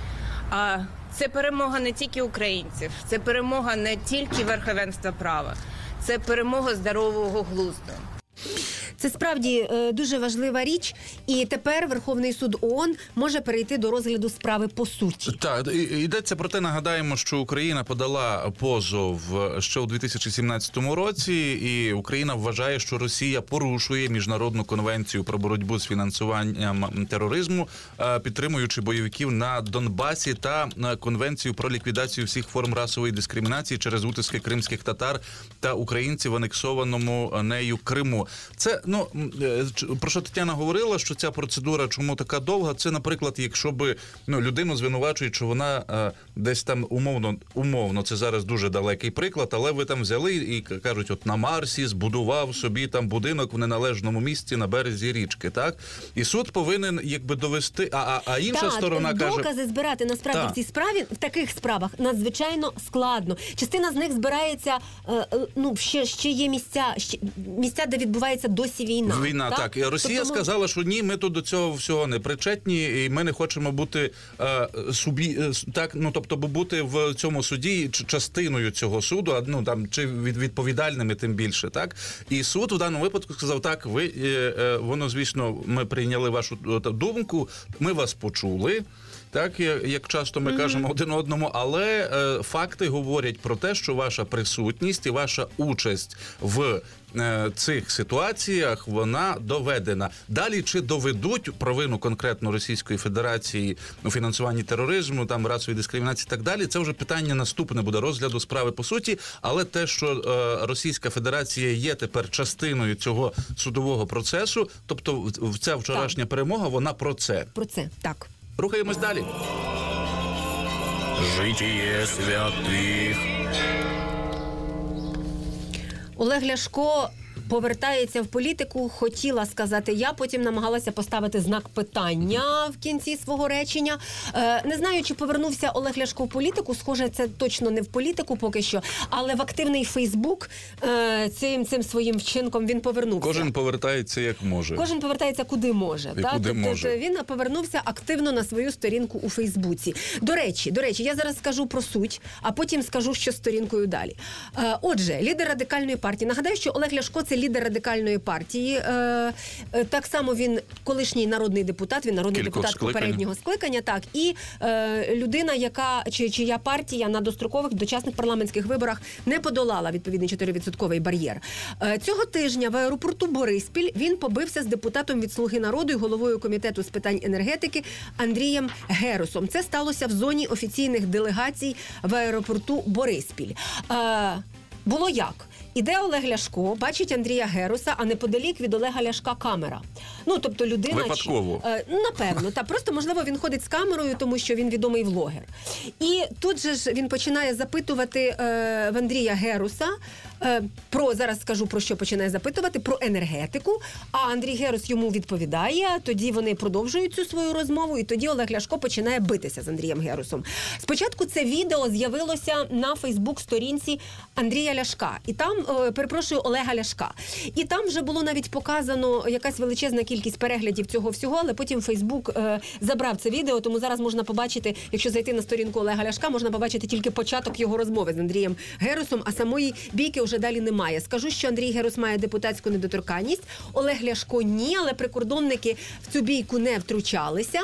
А це перемога не тільки українців, це перемога не тільки верховенства права, це перемога здорового глузду. Це справді е, дуже важлива річ, і тепер Верховний суд ООН може перейти до розгляду справи по суті. Так, йдеться про те, нагадаємо, що Україна подала позов ще у дві тисячі сімнадцятому році, і Україна вважає, що Росія порушує Міжнародну конвенцію про боротьбу з фінансуванням тероризму, підтримуючи бойовиків на Донбасі, та Конвенцію про ліквідацію всіх форм расової дискримінації через утиски кримських татар та українців в анексованому нею Криму. Це, ну, е, ч- про що Тетяна говорила, що ця процедура чому така довга, це, наприклад, якщо би, ну, людину звинувачують, що вона е, десь там умовно, умовно, це зараз дуже далекий приклад, але ви там взяли і к- кажуть, от на Марсі збудував собі там будинок в неналежному місці на березі річки, так? І суд повинен, якби, довести, а, а, а інша Так, сторона каже... докази збирати насправді Так. в цій справі в таких справах надзвичайно складно. Частина з них збирається, е, е, ну ще, ще є місця, ще, місця, де відбувається досі війна. Війна, так. І Росія Тобто, ну, сказала, що ні, ми тут до цього всього не причетні, і ми не хочемо бути е, субі, е, с- так, ну тобто бути в цьому суді ч- частиною цього суду, а, ну там чи від, відповідальними, тим більше, так. І суд в даному випадку сказав: так, ви е, е, воно, звісно, ми прийняли вашу е, думку, ми вас почули. Так, я- як часто ми кажемо один одному, але е, факти говорять про те, що ваша присутність і ваша участь в е, цих ситуаціях, вона доведена. Далі, чи доведуть провину конкретно Російської Федерації у фінансуванні тероризму, там расової дискримінації і так далі, це вже питання наступне буде розгляду справи по суті, але те, що е, Російська Федерація є тепер частиною цього судового процесу, тобто в- в- ця вчорашня перемога, вона про це. про це так. Рухаємось далі. Житіє святих. Олег Ляшко повертається в політику, хотіла сказати я, потім намагалася поставити знак питання в кінці свого речення. Е, не знаю, чи повернувся Олег Ляшко в політику, схоже, це точно не в політику поки що, але в активний Фейсбук е, цим, цим своїм вчинком він повернувся. Кожен повертається як може. Кожен повертається куди може. І та? куди Тобто може. він повернувся активно на свою сторінку у Фейсбуці. До речі, до речі, я зараз скажу про суть, а потім скажу, що з сторінкою далі. Е, отже, лідер радикальної партії. Нагадаю, що Олег Ляшко – це лідер радикальної партії. Е, е, так само він колишній народний депутат, він народний Кількох депутат скликань. попереднього скликання, так, і е, людина, яка, чи, чия партія на дострокових дочасних парламентських виборах не подолала відповідний чотири-відсотковий бар'єр. Е, цього тижня в аеропорту Бориспіль він побився з депутатом від «Слуги народу» і головою комітету з питань енергетики Андрієм Герусом. Це сталося в зоні офіційних делегацій в аеропорту Бориспіль. Е, було як? Іде Олег Ляшко, бачить Андрія Геруса, а неподалік від Олега Ляшка камера. Ну, тобто людина... Випадково. Е, напевно, та просто, можливо, він ходить з камерою, тому що він відомий влогер. І тут же ж він починає запитувати е, в Андрія Геруса е, про, зараз скажу, про що починає запитувати, про енергетику, а Андрій Герус йому відповідає, тоді вони продовжують цю свою розмову, і тоді Олег Ляшко починає битися з Андрієм Герусом. Спочатку це відео з'явилося на Фейсбук-сторінці Андрія Ляшка, і там, е, перепрошую, Олега Ляшка. І там вже було навіть показано якась величезна кількість переглядів цього всього, але потім Фейсбук е, забрав це відео, тому зараз можна побачити, якщо зайти на сторінку Олега Ляшка, можна побачити тільки початок його розмови з Андрієм Герусом, а самої бійки вже далі немає. Скажу, що Андрій Герус має депутатську недоторканність, Олег Ляшко ні, але прикордонники в цю бійку не втручалися.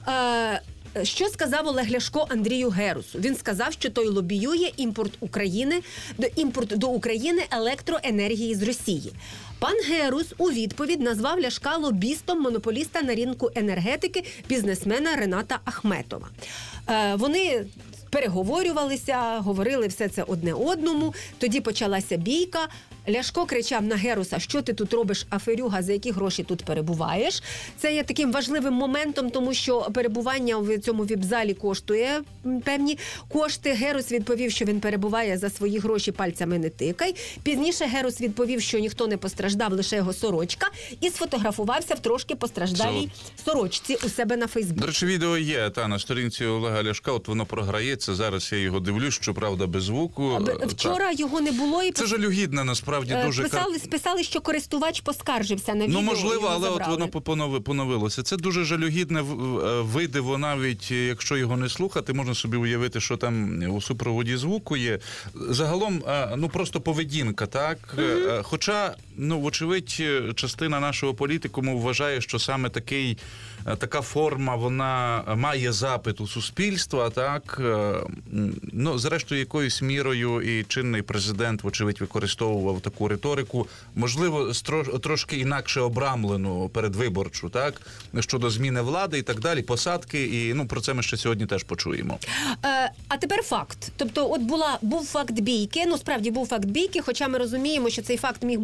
Е, Що сказав Олег Ляшко Андрію Герусу? Він сказав, що той лобіює імпорт України до імпорт до України електроенергії з Росії. Пан Герус у відповідь назвав Ляшка лобістом монополіста на ринку енергетики бізнесмена Рената Ахметова. Е, вони переговорювалися, говорили все це одне одному. Тоді почалася бійка. Ляшко кричав на Геруса: що ти тут робиш, аферюга, за які гроші тут перебуваєш? Це є таким важливим моментом, тому що перебування в цьому віп-залі коштує певні кошти. Герус відповів, що він перебуває за свої гроші, пальцями не тикай. Пізніше Герус відповів, що ніхто не постраждав, лише його сорочка, і сфотографувався в трошки постраждалій сорочці у себе на Фейсбуці. До речі, відео є, та, на сторінці Олега Ляшка, от воно програється, зараз я його дивлюсь, щоправда, без звуку. Вчора Так. його не було. І Це жалюгідне, насправді, дуже... Писали, списали, що користувач поскаржився на відео. Ну, можливо, його але от забрали. воно понови- поновилося. Це дуже жалюгідне в- видиво, навіть якщо його не слухати, можна собі уявити, що там у супроводі звуку є. Загалом, е, ну, просто поведінка, так? Е, Хоча, ну, вочевидь, частина нашого політикуму вважає, що саме такий, е, така форма, вона має запит у суспільства, так? Е, Ну, зрештою, якоюсь мірою і чинний президент, вочевидь, використовував таку риторику, можливо, стро- трошки інакше обрамлену передвиборчу, так, щодо зміни влади і так далі, посадки, і ну про це ми ще сьогодні теж почуємо. Е, а тепер факт. Тобто, от була був факт бійки. Ну, справді був факт бійки, хоча ми розуміємо, що цей факт міг бути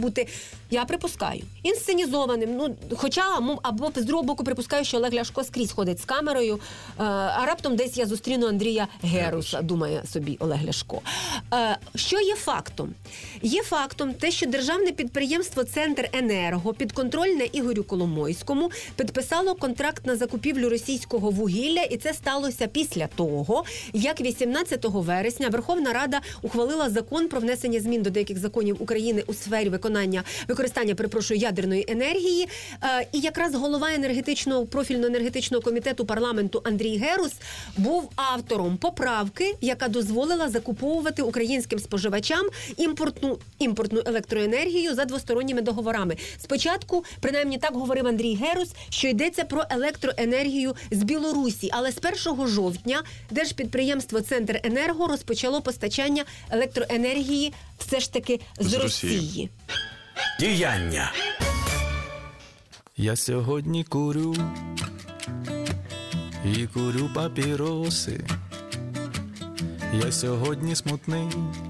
Я припускаю. Інсценізованим. Ну, хоча, ну, або з другого боку припускаю, що Олег Ляшко скрізь ходить з камерою, е, а раптом десь я зустріну Андрія Геруса, думає собі Олег Ляшко. Е, що є фактом? Є фактом те, що державне підприємство «Центр Енерго» підконтрольне Ігорю Коломойському підписало контракт на закупівлю російського вугілля, і це сталося після того, як вісімнадцятого вересня Верховна Рада ухвалила закон про внесення змін до деяких законів України у сфері виконання використання, перепрошую, ядерної енергії. Е, і якраз голова енергетичного профільного енергетичного комітету парламенту Андрій Герус був автором поправки, яка дозволила закуповувати українським споживачам імпортну імпортну електроенергію за двосторонніми договорами. Спочатку, принаймні так говорив Андрій Герус, що йдеться про електроенергію з Білорусі, але з першого жовтня держпідприємство «Центр Енерго» розпочало постачання електроенергії все ж таки з, З Росії. Росії. Діяння. Я сьогодні курю і курю папіроси. Я сьогодні смутний.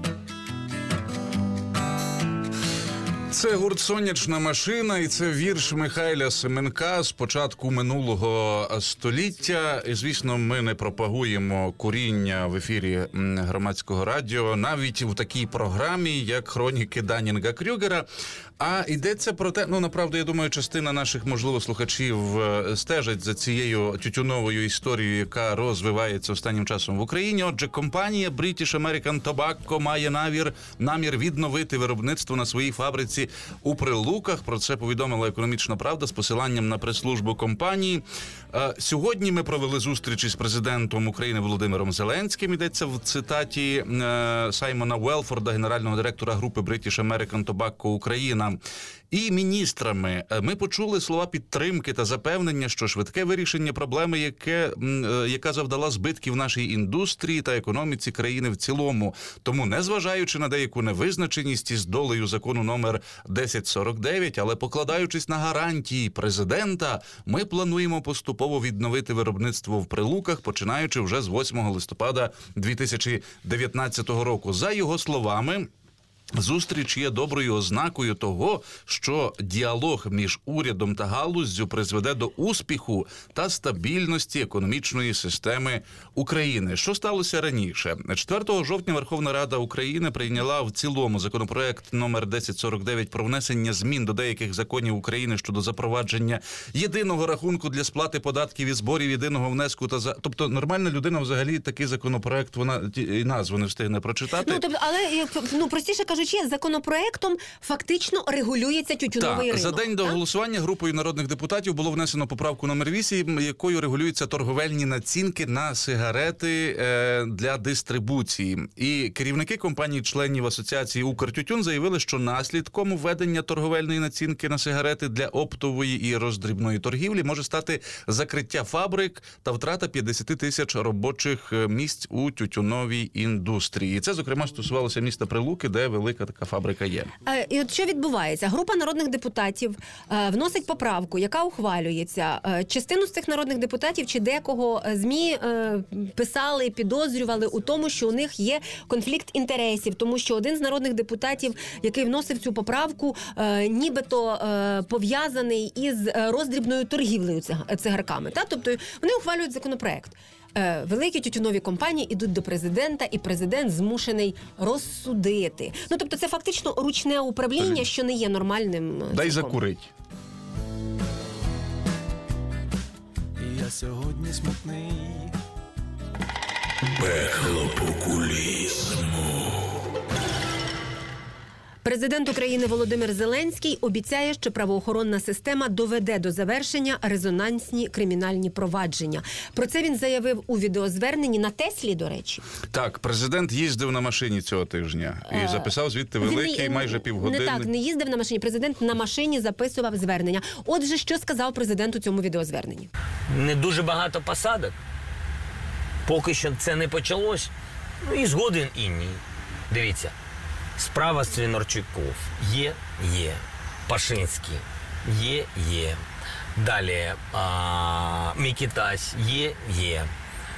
Це гурт «Сонячна машина» і це вірш Михайля Семенка з початку минулого століття. І, звісно, ми не пропагуємо куріння в ефірі громадського радіо, навіть у такій програмі, як «Хроніки Данінга Крюгера». А йдеться про те, ну, направду, я думаю, частина наших, можливо, слухачів стежить за цією тютюновою історією, яка розвивається останнім часом в Україні. Отже, компанія British American Tobacco має намір, намір відновити виробництво на своїй фабриці у Прилуках. Про це повідомила «Економічна правда» з посиланням на прес-службу компанії. Сьогодні ми провели зустріч із президентом України Володимиром Зеленським. Йдеться в цитаті Саймона Велфорда, генерального директора групи British American Tobacco Україна. І міністрами ми почули слова підтримки та запевнення, що швидке вирішення проблеми, яке, яка завдала збитків нашій індустрії та економіці країни в цілому. Тому, незважаючи на деяку невизначеність із долею закону номер десять сорок дев'ять, але покладаючись на гарантії президента, ми плануємо поступово відновити виробництво в Прилуках, починаючи вже з восьмого листопада дві тисячі дев'ятнадцятого року. За його словами, зустріч є доброю ознакою того, що діалог між урядом та галуззю призведе до успіху та стабільності економічної системи України. Що сталося раніше? четвертого жовтня Верховна Рада України прийняла в цілому законопроект номер десять сорок дев'ять про внесення змін до деяких законів України щодо запровадження єдиного рахунку для сплати податків і зборів, єдиного внеску та за... Тобто нормальна людина взагалі такий законопроект, вона і назву не встигне прочитати. Ну, тобто, але, ну, простіше кажучи, законопроектом фактично регулюється тютюновий так, ринок. За день до так? голосування групою народних депутатів було внесено поправку номер вісім, якою регулюються торговельні націнки на сигарети е, для дистрибуції. І керівники компаній-членів асоціації «Укртютюн» заявили, що наслідком введення торговельної націнки на сигарети для оптової і роздрібної торгівлі може стати закриття фабрик та втрата п'ятдесят тисяч робочих місць у тютюновій індустрії. Це, зокрема, стосувалося міста Прилуки, де велика така фабрика є. І от що відбувається? Група народних депутатів е, вносить поправку, яка ухвалюється. Е, частину з цих народних депутатів чи декого ЗМІ е, писали, підозрювали у тому, що у них є конфлікт інтересів, тому що один з народних депутатів, який вносив цю поправку, е, нібито е, пов'язаний із роздрібною торгівлею цигарками. Та? Тобто вони ухвалюють законопроект. Великі тютюнові компанії ідуть до президента, і президент змушений розсудити. Ну, тобто це фактично ручне управління, що не є нормальним. Дай цілком. закурить. Я сьогодні смутний. Пекло популізму. Президент України Володимир Зеленський обіцяє, що правоохоронна система доведе до завершення резонансні кримінальні провадження. Про це він заявив у відеозверненні на Теслі, до речі. Так, президент їздив на машині цього тижня і записав звідти великий, Він, майже півгодинний. Не так, не їздив на машині. Президент на машині записував звернення. Отже, що сказав президент у цьому відеозверненні? Не дуже багато посадок. Поки що це не почалось. Ну і згоден інні. Дивіться. Справа Свинарчуков є, є. Пашинський є, є. Далі а, Микитась є, є.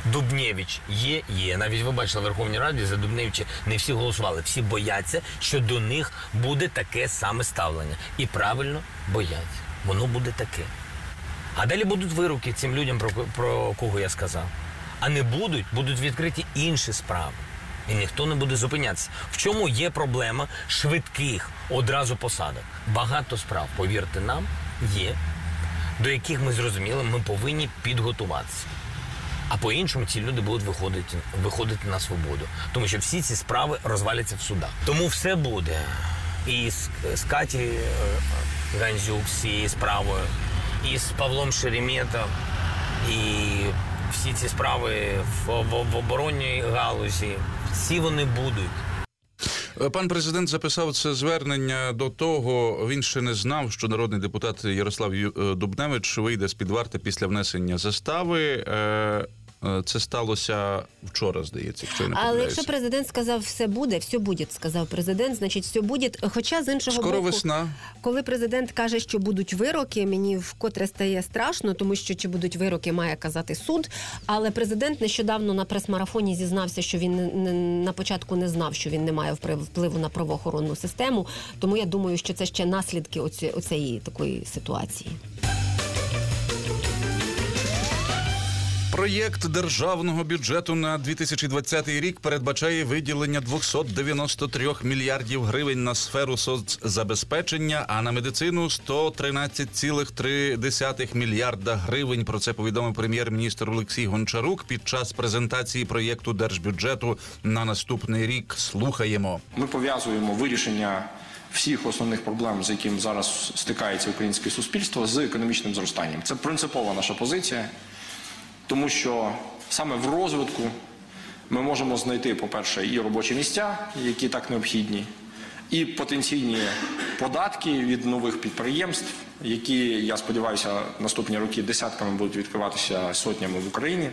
Дубневич є, є. Навіть ви бачили, в Верховній Раді за Дубневича не всі голосували. Всі бояться, що до них буде таке саме ставлення. І правильно бояться. Воно буде таке. А далі будуть вироки цим людям, про, про кого я сказав. А не будуть, будуть відкриті інші справи. І ніхто не буде зупинятися. В чому є проблема швидких одразу посадок? Багато справ, повірте нам, є, до яких ми зрозуміли, ми повинні підготуватися. А по-іншому ці люди будуть виходити, виходити на свободу. Тому що всі ці справи розваляться в судах. Тому все буде. І з, з Каті е, Гандзюк з цією справою, і з Павлом Шереметом, і всі ці справи в, в, в оборонній галузі. Всі вони будуть. Пан президент записав це звернення до того, він ще не знав, що народний депутат Ярослав Дубневич вийде з-під варти після внесення застави. Це сталося вчора, здається, якщо я не помиляюся. Але якщо президент сказав «все буде», «все буде», сказав президент, значить «все буде». Хоча з іншого Скоро боку, весна. Коли президент каже, що будуть вироки, мені вкотре стає страшно, тому що чи будуть вироки, має казати суд. Але президент нещодавно на прес-марафоні зізнався, що він не, на початку не знав, що він не має впливу на правоохоронну систему. Тому я думаю, що це ще наслідки оці, оцієї такої ситуації. Проєкт державного бюджету на дві тисячі двадцятий рік передбачає виділення двісті дев'яносто три мільярдів гривень на сферу соцзабезпечення, а на медицину сто тринадцять цілих три десятих мільярда гривень. Про це повідомив прем'єр-міністр Олексій Гончарук під час презентації проєкту держбюджету на наступний рік. Слухаємо. Ми пов'язуємо вирішення всіх основних проблем, з якими зараз стикається українське суспільство, з економічним зростанням. Це принципова наша позиція. Тому що саме в розвитку ми можемо знайти, по-перше, і робочі місця, які так необхідні, і потенційні податки від нових підприємств, які, я сподіваюся, наступні роки десятками будуть відкриватися сотнями в Україні.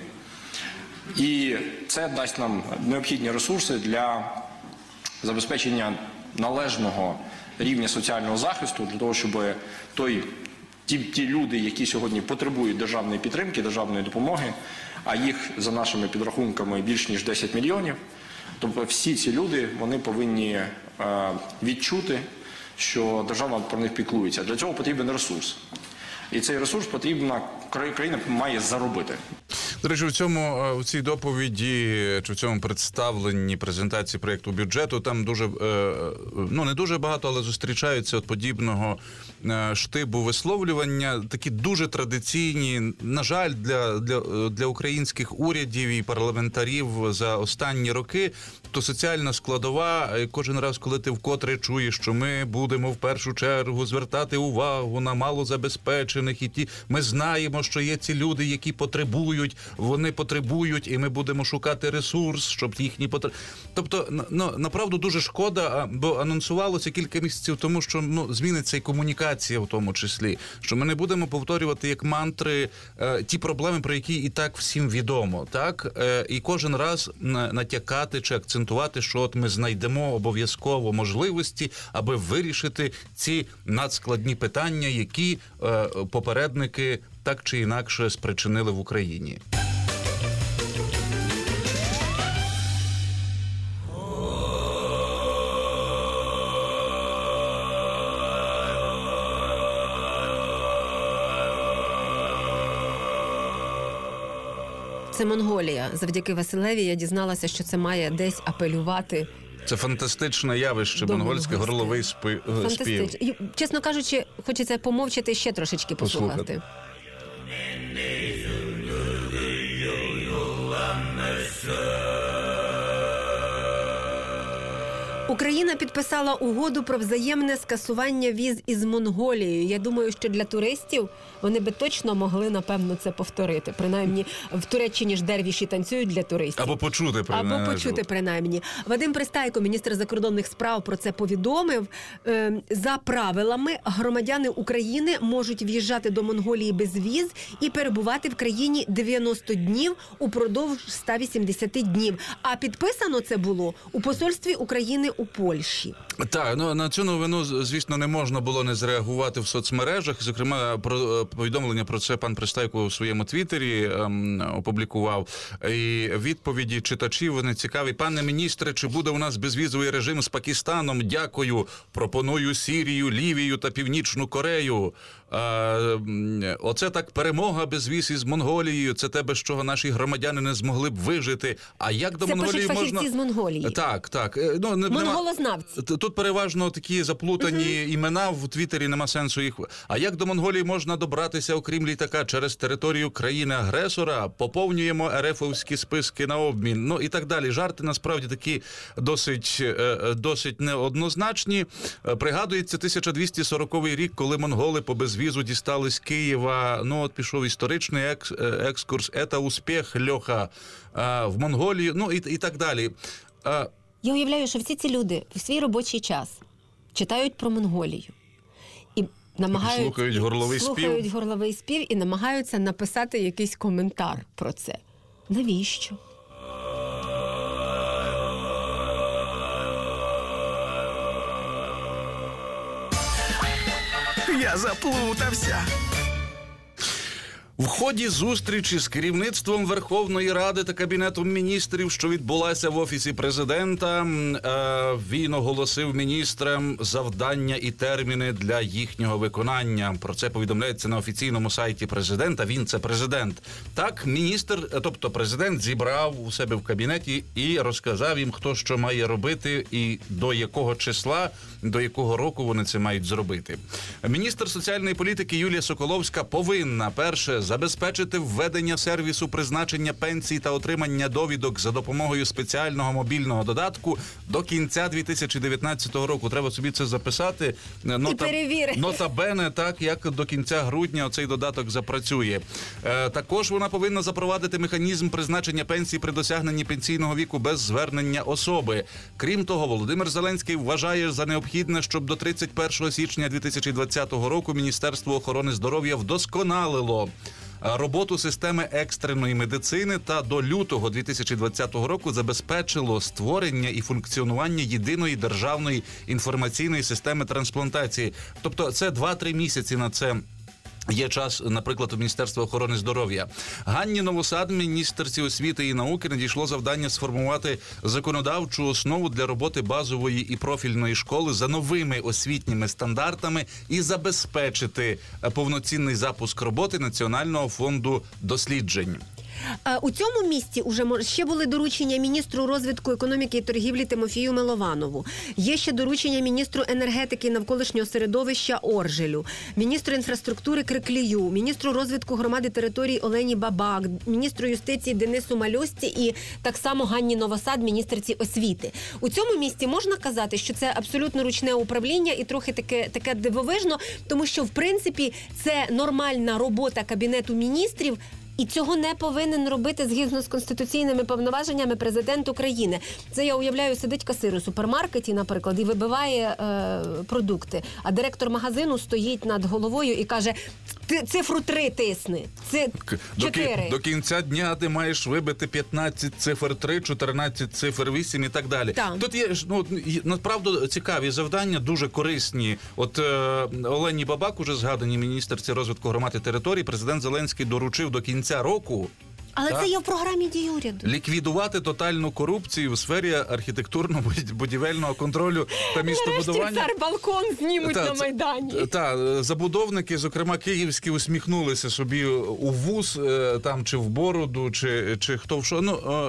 І це дасть нам необхідні ресурси для забезпечення належного рівня соціального захисту, для того, щоб той Ті, ті люди, які сьогодні потребують державної підтримки, державної допомоги, а їх, за нашими підрахунками, більш ніж десять мільйонів, тобто всі ці люди, вони повинні е, відчути, що держава про них піклується. Для цього потрібен ресурс. І цей ресурс потрібна, країна має заробити. До речі, в цьому, в цій доповіді, чи в цьому представленні презентації проєкту бюджету, там дуже, ну не дуже багато, але зустрічаються от подібного штибу висловлювання, такі дуже традиційні, на жаль, для, для, для українських урядів і парламентарів за останні роки, то соціальна складова, кожен раз, коли ти вкотре чуєш, що ми будемо в першу чергу звертати увагу на малозабезпечених, і ті, ми знаємо, що є ці люди, які потребують, вони потребують, і ми будемо шукати ресурс, щоб їхні потреби. Тобто, ну, направду дуже шкода, бо анонсувалося кілька місяців тому, що ну, зміниться і комунікація в тому числі, що ми не будемо повторювати як мантри е, ті проблеми, про які і так всім відомо, так? Е, і кожен раз натякати чи акцентувати, що от ми знайдемо обов'язково можливості, аби вирішити ці надскладні питання, які е, попередники так чи інакше спричинили в Україні. Це Монголія. Завдяки Василеві я дізналася, що це має десь апелювати. Це фантастичне явище, монгольське горловий спів. Фантастично. Чесно кажучи, хочеться помовчати, ще трошечки послухати. Послухати. Україна підписала угоду про взаємне скасування віз із Монголією. Я думаю, що для туристів вони би точно могли, напевно, це повторити. Принаймні, в Туреччині ж дервіші танцюють для туристів. Або почути, принаймні. Або почути, принаймні. Вадим Пристайко, міністр закордонних справ, про це повідомив. За правилами, громадяни України можуть в'їжджати до Монголії без віз і перебувати в країні дев'яносто днів упродовж ста вісімдесят днів. А підписано це було у посольстві України у у Польщі. Так, ну на цю новину, звісно, не можна було не зреагувати в соцмережах. Зокрема, про повідомлення про це пан Пристайко у своєму твіттері ем, опублікував. І відповіді читачів вони цікаві. Пане міністре, чи буде у нас безвізовий режим з Пакистаном? Дякую. Пропоную Сірію, Лівію та Північну Корею. А, оце так перемога без віз із Монголією. Це те, без чого наші громадяни не змогли б вижити. А як до це Монголії можна... можна... з Монголії. Так, так. Ну, не, Монголознавці. Тут переважно такі заплутані uh-huh. імена, в Твіттері нема сенсу їх. А як до Монголії можна добратися, окрім літака, через територію країни-агресора? Поповнюємо ерефовські списки на обмін. Ну і так далі. Жарти насправді такі досить, досить неоднозначні. Пригадується тисяча двісті сороковий рік, коли монголи по безвізу дістали з Києва. Ну от пішов історичний екскурс. Ета успіх, Льоха. В Монголії, ну і, і так далі. Я уявляю, що всі ці люди в свій робочий час читають про Монголію і намагаються слухають горловий слухають спів. горловий спів і намагаються написати якийсь коментар про це. Навіщо? Я заплутався. В ході зустрічі з керівництвом Верховної Ради та Кабінетом міністрів, що відбулася в Офісі Президента, він оголосив міністрам завдання і терміни для їхнього виконання. Про це повідомляється на офіційному сайті Президента. Він – це президент. Так, міністр, тобто президент, зібрав у себе в кабінеті і розказав їм, хто що має робити і до якого числа, до якого року вони це мають зробити. Міністр соціальної політики Юлія Соколовська повинна, перше, забезпечити введення сервісу призначення пенсій та отримання довідок за допомогою спеціального мобільного додатку до кінця дві тисячі дев'ятнадцятого року. Треба собі це записати. Нота... І перевірити. Нотабене, так, як до кінця грудня цей додаток запрацює. Е, також вона повинна запровадити механізм призначення пенсій при досягненні пенсійного віку без звернення особи. Крім того, Володимир Зеленський вважає за необхідне, щоб до тридцять першого січня дві тисячі двадцятого року Міністерство охорони здоров'я вдосконалило роботу системи екстреної медицини та до лютого дві тисячі двадцятого року забезпечило створення і функціонування єдиної державної інформаційної системи трансплантації. Тобто це два-три місяці на це є час, наприклад, у Міністерства охорони здоров'я. Ганні Новосад, міністерці освіти і науки, надійшло завдання сформувати законодавчу основу для роботи базової і профільної школи за новими освітніми стандартами і забезпечити повноцінний запуск роботи Національного фонду досліджень. У цьому місці уже ще були доручення міністру розвитку економіки і торгівлі Тимофію Милованову. Є ще доручення міністру енергетики і навколишнього середовища Оржелю, міністру інфраструктури Криклію, міністру розвитку громади територій Олені Бабак, міністру юстиції Денису Мальості і так само Ганні Новосад, міністерці освіти. У цьому місці можна казати, що це абсолютно ручне управління і трохи таке, таке дивовижно, тому що, в принципі, це нормальна робота Кабінету міністрів. І цього не повинен робити згідно з конституційними повноваженнями президент України. Це, я уявляю, сидить касир у супермаркеті, наприклад, і вибиває е, продукти. А директор магазину стоїть над головою і каже, ти цифру три тисни, це чотири. До, до кінця дня ти маєш вибити п'ятнадцять цифр три, чотирнадцять цифр вісім і так далі. Так. Тут є, ну, насправді цікаві завдання, дуже корисні. От е, Олені Бабак, уже згадані міністерці розвитку громад і територій, президент Зеленський доручив до кінця року. Але так, це є в програмі дій уряду. Ліквідувати тотальну корупцію у сфері архітектурно-будівельного контролю та містобудування. Нарешті цар балкон знімуть та, на Майдані. Так, забудовники, зокрема київські, усміхнулися собі у вуз, там, чи в бороду, чи, чи хто в що. Ну,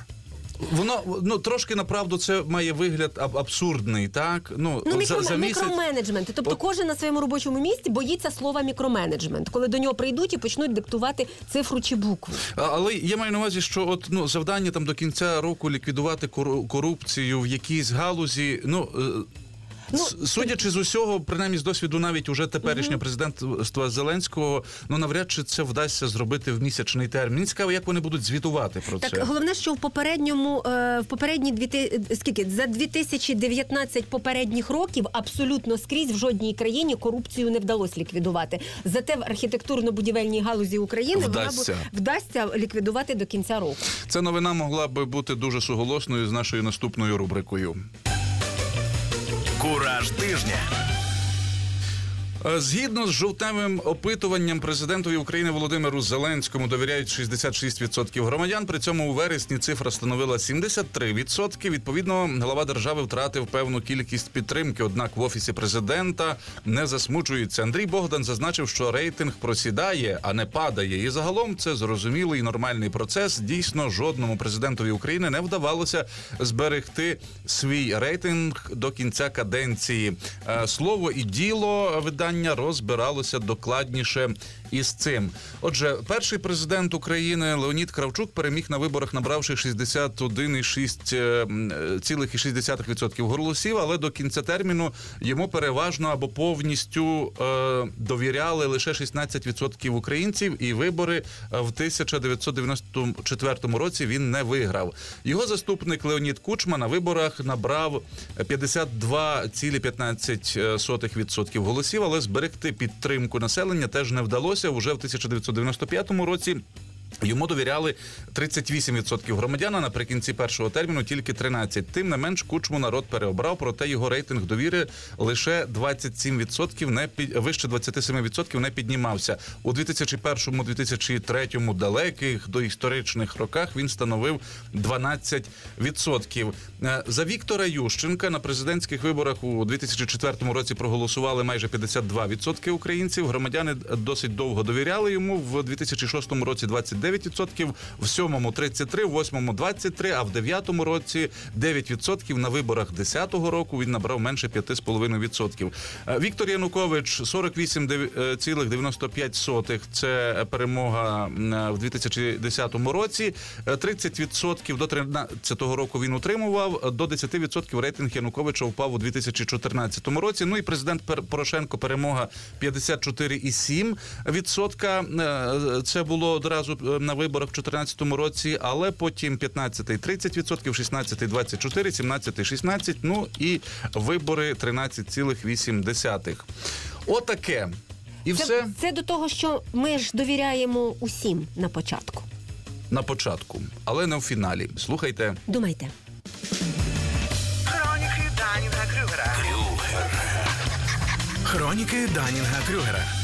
воно, ну, трошки, направду, це має вигляд аб- абсурдний, так? Ну, ну за, мікро- за місяць... мікроменеджмент. Тобто От... кожен на своєму робочому місці боїться слова мікроменеджмент, коли до нього прийдуть і почнуть диктувати цифру чи букву. А, але я маю на увазі, що от, ну, завдання там до кінця року ліквідувати кору- корупцію в якійсь галузі, ну... Ну, судячи з усього, принаймні з досвіду навіть уже теперішнього угу. президентства Зеленського, ну навряд чи це вдасться зробити в місячний термін. Мені цікаво, як вони будуть звітувати про так, це. Так, головне, що в попередньому, в попередні дві, скільки, за дві тисячі дев'ятнадцять попередніх років абсолютно скрізь в жодній країні корупцію не вдалося ліквідувати. Зате в архітектурно-будівельній галузі України вдасться. вона вдасться ліквідувати до кінця року. Ця новина могла би бути дуже суголосною з нашою наступною рубрикою. Кураж тижня. Згідно з жовтневим опитуванням, президентові України Володимиру Зеленському довіряють шістдесят шість відсотків громадян. При цьому у вересні цифра становила сімдесят три відсотки. Відповідно, глава держави втратив певну кількість підтримки. Однак в Офісі президента не засмучується. Андрій Богдан зазначив, що рейтинг просідає, а не падає. І загалом це зрозумілий і нормальний процес. Дійсно, жодному президентові України не вдавалося зберегти свій рейтинг до кінця каденції. Слово і діло видання розбиралося докладніше із цим. Отже, перший президент України Леонід Кравчук переміг на виборах, набравши шістдесят один цілих шість десятих відсотка голосів, але до кінця терміну йому переважно або повністю е, довіряли лише шістнадцять відсотків українців, і вибори в тисяча дев'ятсот дев'яносто четвертому році він не виграв. Його заступник Леонід Кучма на виборах набрав п'ятдесят два цілих п'ятнадцять сотих відсотка голосів, але зберегти підтримку населення теж не вдалося. Уже в тисяча дев'ятсот дев'яносто п'ятому році йому довіряли тридцять вісім відсотків громадян, а наприкінці першого терміну тільки тринадцять. Тим не менш, Кучму народ переобрав, проте його рейтинг довіри лише двадцять сім відсотків, не під... вище двадцять сім відсотків не піднімався. У дві тисячі першому - дві тисячі третьому далеких до історичних роках він становив дванадцять відсотків. За Віктора Ющенка на президентських виборах у дві тисячі четвертому році проголосували майже п'ятдесят два відсотки українців. Громадяни досить довго довіряли йому. В дві тисячі шостому році двадцять дев'ять відсотків, в сьомому тридцять три, в восьмому двадцять три, а в дев'ятому році дев'ять відсотків. На виборах десятого року він набрав менше п'ять цілих п'ять десятих відсотків. Віктор Янукович сорок вісім цілих дев'яносто п'ять сотих. Це перемога в дві тисячі десятому році. тридцять відсотків до тринадцятого року він утримував, до десять відсотків рейтинг Януковича впав у дві тисячі чотирнадцятому році. Ну і президент Порошенко перемога п'ятдесят чотири цілих сім відсотка. Це було одразу на виборах в чотирнадцятому році, але потім п'ятнадцятий тридцять відсотків, шістнадцятий двадцять чотири, сімнадцятий шістнадцять, ну і вибори тринадцять цілих вісім десятих. Отаке. І це, все. Це до того, що ми ж довіряємо усім на початку. На початку, але не в фіналі. Слухайте. Думайте. Хроніки Данінга Крюгера. Хроніки Данінга Крюгера.